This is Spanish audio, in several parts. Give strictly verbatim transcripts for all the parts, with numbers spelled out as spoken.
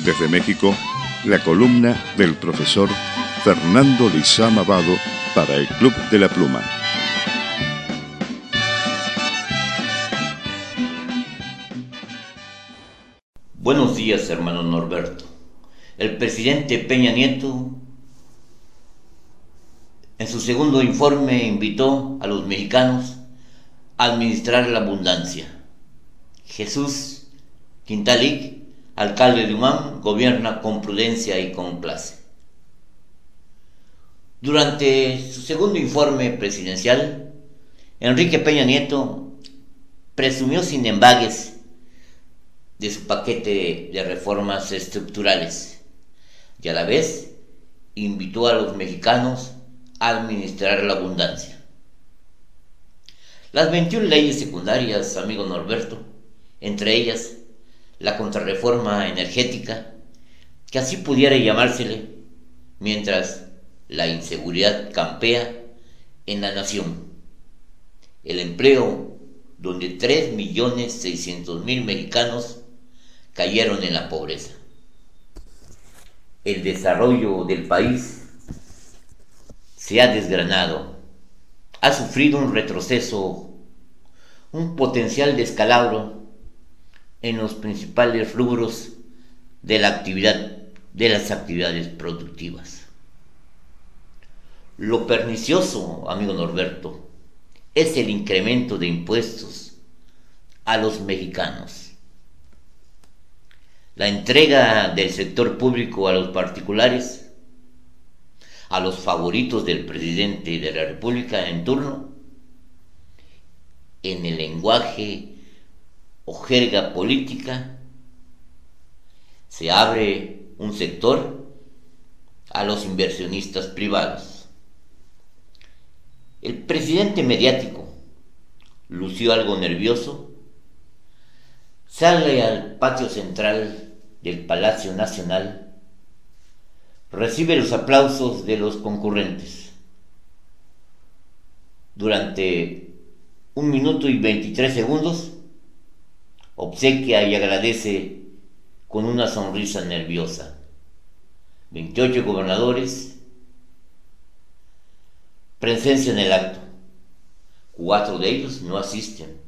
Desde México, la columna del profesor Fernando Lizama Vado para el Club de la Pluma. Buenos días, hermano Norberto. El presidente Peña Nieto, en su segundo informe, invitó a los mexicanos a administrar la abundancia. Jesús Quintalic, alcalde de Humán, gobierna con prudencia y con clase. Durante su segundo informe presidencial, Enrique Peña Nieto presumió sin embagues de su paquete de reformas estructurales y a la vez invitó a los mexicanos a administrar la abundancia. Las veintiuna leyes secundarias, amigo Norberto, entre ellas la contrarreforma energética, que así pudiera llamársele, mientras la inseguridad campea en la nación. El empleo, donde tres millones seiscientos mil mexicanos cayeron en la pobreza. El desarrollo del país se ha desgranado, ha sufrido un retroceso, un potencial descalabro en los principales rubros de la actividad, de las actividades productivas. Lo pernicioso, amigo Norberto, es el incremento de impuestos a los mexicanos. La entrega del sector público a los particulares, a los favoritos del presidente de la República en turno, en el lenguaje o jerga política, se abre un sector a los inversionistas privados. El presidente mediático lució algo nervioso, sale al patio central del Palacio Nacional, recibe los aplausos de los concurrentes. Durante un minuto y veintitrés segundos, obsequia y agradece con una sonrisa nerviosa. veintiocho gobernadores presencian el acto. Cuatro de ellos no asisten.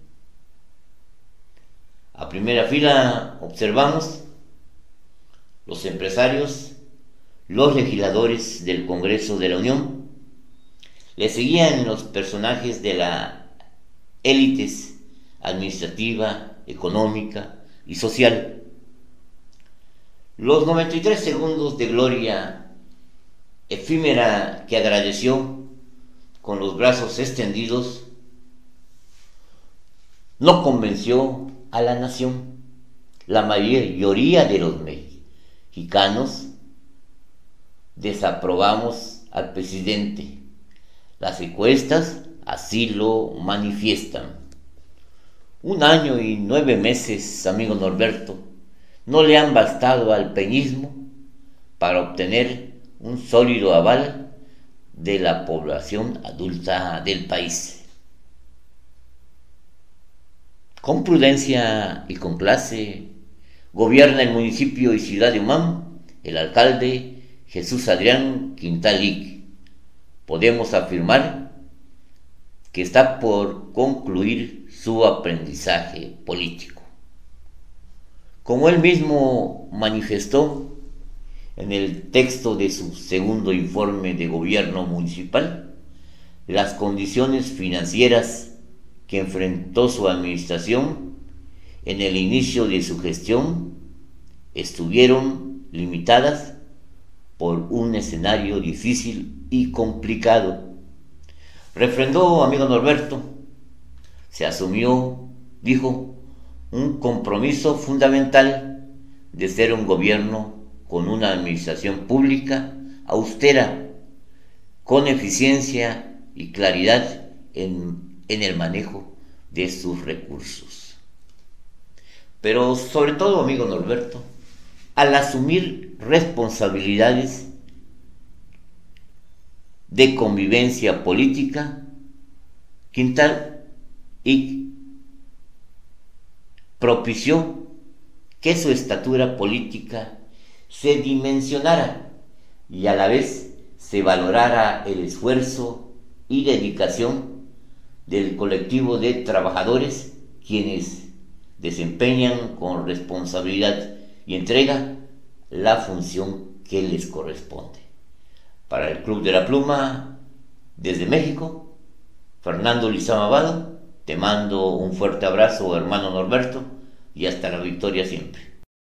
A primera fila observamos los empresarios, los legisladores del Congreso de la Unión. Le seguían los personajes de la élites administrativa, económica y social. Los noventa y tres segundos de gloria efímera que agradeció con los brazos extendidos no convenció a la nación. La mayoría de los mexicanos desaprobamos al presidente. Las encuestas así lo manifiestan. Un año y nueve meses, amigo Norberto, no le han bastado al peñismo para obtener un sólido aval de la población adulta del país. Con prudencia y con clase, gobierna el municipio y ciudad de Humán el alcalde Jesús Adrián Quintalic. Podemos afirmar que está por concluir su aprendizaje político. Como él mismo manifestó en el texto de su segundo informe de gobierno municipal, las condiciones financieras que enfrentó su administración en el inicio de su gestión estuvieron limitadas por un escenario difícil y complicado. Refrendó, amigo Norberto, se asumió, dijo, un compromiso fundamental de ser un gobierno con una administración pública austera, con eficiencia y claridad en, en el manejo de sus recursos. Pero sobre todo, amigo Norberto, al asumir responsabilidades de convivencia política, Quintalic propició que su estatura política se dimensionara y a la vez se valorara el esfuerzo y dedicación del colectivo de trabajadores quienes desempeñan con responsabilidad y entrega la función que les corresponde. Para el Club de la Pluma, desde México, Fernando Lizama Abado, te mando un fuerte abrazo, hermano Norberto, y hasta la victoria siempre.